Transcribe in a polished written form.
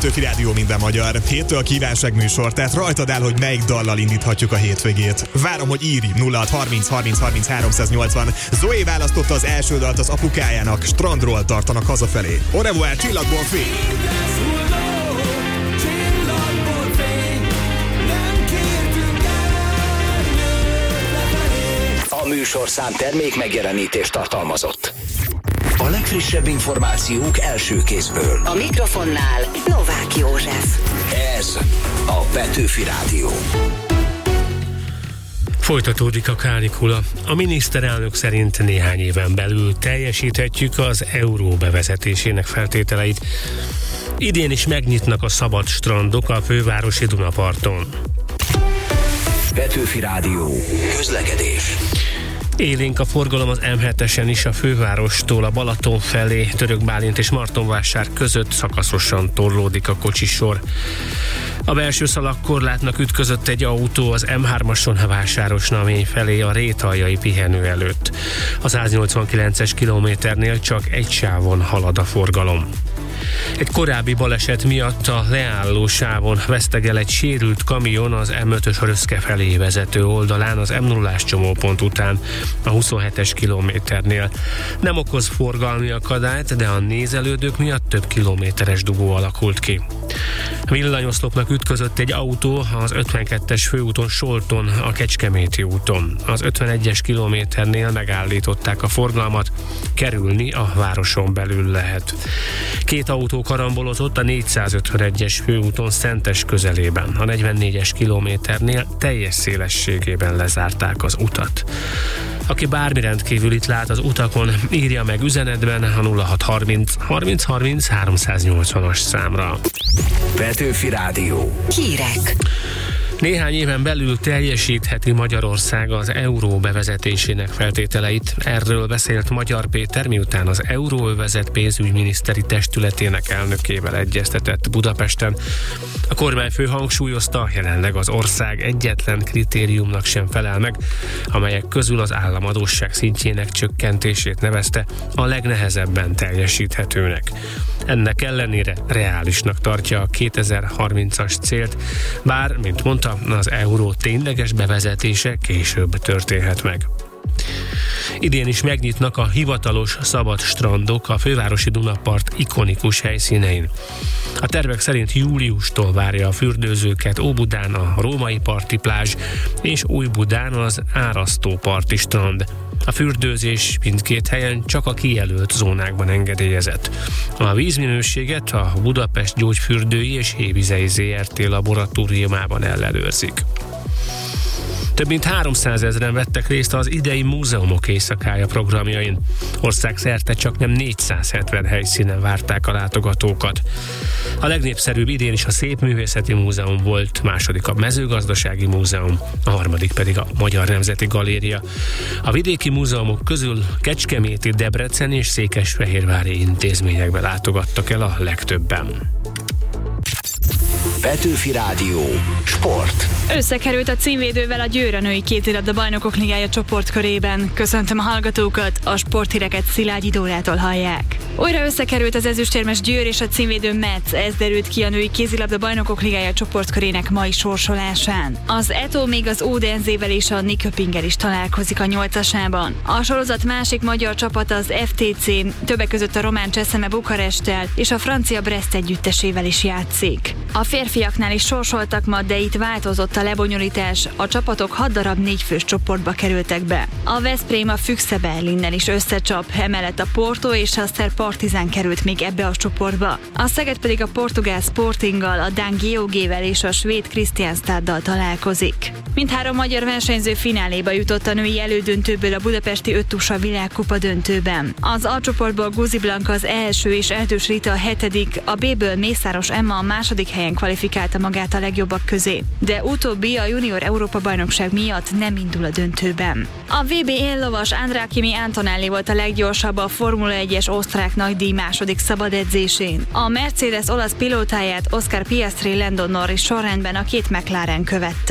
Petőfi Rádió minden magyar. Héttől a kívánságműsor, tehát rajtad áll, hogy melyik dallal indíthatjuk a hétvégét. Várom, hogy írj 0630 30 30 380. Zoé választotta az első dalt az apukájának, Strandról tartanak hazafelé. Au revoir, csillagból fény! A műsorszám termék megjelenítést tartalmazott. A legfrissebb információk első kézből. A mikrofonnál Novák József. Ez a Petőfi Rádió. Folytatódik a kánikula. A miniszterelnök szerint néhány éven belül teljesíthetjük az euró bevezetésének feltételeit. Idén is megnyitnak a szabad strandok a fővárosi Dunaparton. Petőfi Rádió. Közlekedés. Élénk a forgalom az M7-esen is a fővárostól a Balaton felé, Török Bálint és Martonvásár között szakaszosan torlódik a kocsisor. A belső szalagkorlátnak ütközött egy autó az M3-ason Vásárosnamény felé a Rétaljai pihenő előtt. A 189-es kilométernél csak egy sávon halad a forgalom. Egy korábbi baleset miatt a leálló sávon vesztegel egy sérült kamion az M5-ös Röszke felé vezető oldalán az M0-ás csomópont után a 27-es kilométernél. Nem okoz forgalmi akadályt, de a nézelődők miatt több kilométeres dugó alakult ki. Villanyoszlopnak ütközött egy autó az 52-es főúton Solton a Kecskeméti úton. Az 51-es kilométernél megállították a forgalmat, kerülni a városon belül lehet. Két autó karambolozott a 451-es főúton Szentes közelében. A 44-es kilométernél teljes szélességében lezárták az utat. Aki bármi rendkívülit lát az utakon, írja meg üzenetben a 0630 30 30 380-as számra. Petőfi Rádió. Hírek. Néhány éven belül teljesítheti Magyarország az euró bevezetésének feltételeit. Erről beszélt Magyar Péter, miután az Euróövezet pénzügyminiszteri testületének elnökével egyeztetett Budapesten. A kormányfő hangsúlyozta, jelenleg az ország egyetlen kritériumnak sem felel meg, amelyek közül az államadósság szintjének csökkentését nevezte a legnehezebben teljesíthetőnek. Ennek ellenére reálisnak tartja a 2030-as célt, bár, mint mondta, az euró tényleges bevezetése később történhet meg. Idén is megnyitnak a hivatalos szabad strandok a fővárosi Dunapart ikonikus helyszínein. A tervek szerint júliustól várja a fürdőzőket Óbudán a Római parti plázs és Újbudán az Árasztó parti strand. A fürdőzés mindkét helyen csak a kijelölt zónákban engedélyezett. A vízminőséget a Budapest Gyógyfürdői és Hévizei Zrt. Laboratóriumában ellenőrzik. Több mint 300 000 vettek részt az idei múzeumok éjszakája programjain. Országszerte csaknem 470 helyszínen várták a látogatókat. A legnépszerűbb idén is a Szépművészeti Múzeum volt, második a Mezőgazdasági Múzeum, a harmadik pedig a Magyar Nemzeti Galéria. A vidéki múzeumok közül kecskeméti, debreceni és székesfehérvári intézményekbe látogattak el a legtöbben. Petőfi Rádió. Sport. Összekerült a címvédővel a Győr a női kézilabda bajnokok ligája csoportkörében. Köszöntöm a hallgatókat, a sporthíreket Szilágyi Dórától hallják. Újra összekerült az ezüstérmes Győr és a címvédő Metz, ez derült ki a női kézilabda bajnokok ligája csoportkörének mai sorsolásán. Az Eto még az Odensével és a Nyköpinggel is találkozik a 8-asában. A sorozat másik magyar csapata az FTC, többek között a román Cseszeme Bukaresttel és a francia Brest együttesével is játszik. A férfiaknál is sorsoltak ma, de itt változott a lebonyolítás, a csapatok 6 darab 4 fős csoportba kerültek be. A Veszprém a Füchse Berlinnel is összecsap, emellett a Porto és a Szer Partizán került még ebbe a csoportba. A Szeged pedig a portugál Sportinggal, a dán GOG-vel és a svéd Kristianstaddal találkozik. Mindhárom magyar versenyző fináléba jutott a női elődöntőből a budapesti öttusa világkupa döntőben. Az A csoportból Guzi Blanka az első és Erdős Rita a 7., a B-ből Mészáros Emma a második helyen kvalifikálta magát a legjobbak közé, de utóbbi a junior Európa-bajnokság miatt nem indul a döntőben. A VB éllovas Andrá Kimi Antonelli volt a leggyorsabb a Formula 1-es osztrák nagydíj második szabad edzésén. A Mercedes olasz pilótáját Oscar Piastri, Lando Norris sorrendben a két McLaren követte.